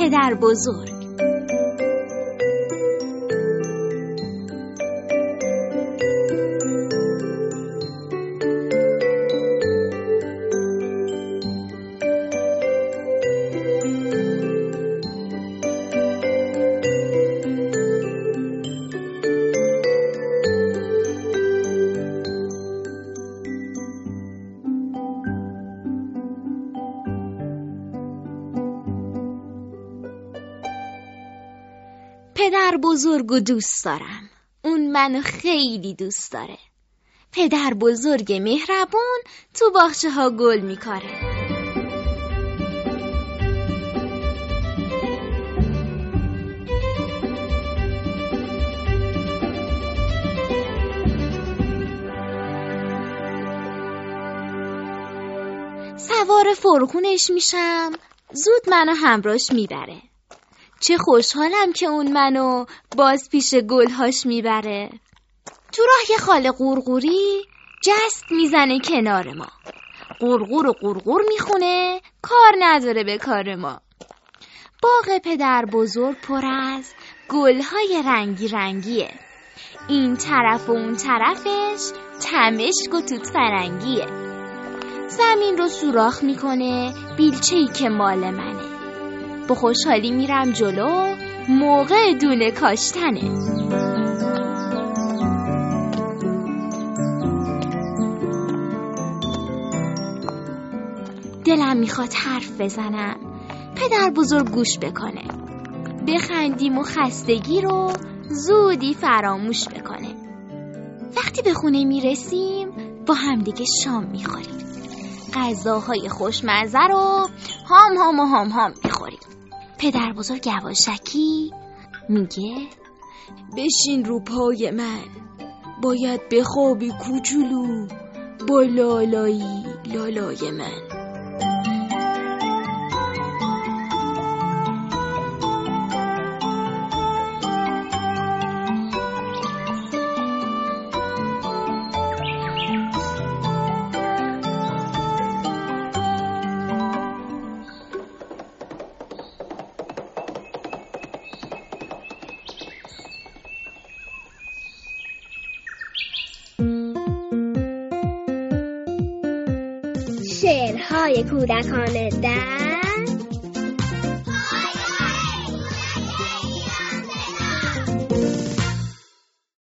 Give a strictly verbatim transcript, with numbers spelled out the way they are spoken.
پدر بزرگ. پدر بزرگو دوست دارم. اون منو خیلی دوست داره. پدر بزرگ مهربون تو باغچه ها گل میکاره. سوار فرغونش میشم، زود منو همراهش میبره. چه خوشحالم که اون منو باز پیش گلهاش میبره. تو راه یه خاله قورقوری جست میزنه کنار ما. قورقور و قورقور میخونه، کار نداره به کار ما. باغ پدر بزرگ پر از گلهای رنگی رنگیه. این طرف و اون طرفش تمشک و توت فرنگیه. زمین رو سوراخ میکنه بیلچه‌ای که مال منه. با خوشحالی میرم جلو، موقع دونه کاشتنه. دلم میخواد حرف بزنم، پدر بزرگ گوش بکنه، بخندیم و خستگی رو زودی فراموش بکنه. وقتی به خونه میرسیم با همدیگه شام میخوریم. غذاهای خوشمزه رو هام هام و هام هام میخوریم. پدر بزرگ یواشکی میگه بشین رو پای من، باید بخوابی کوچولو با لالایی لالای من. شعرهای کودکانه در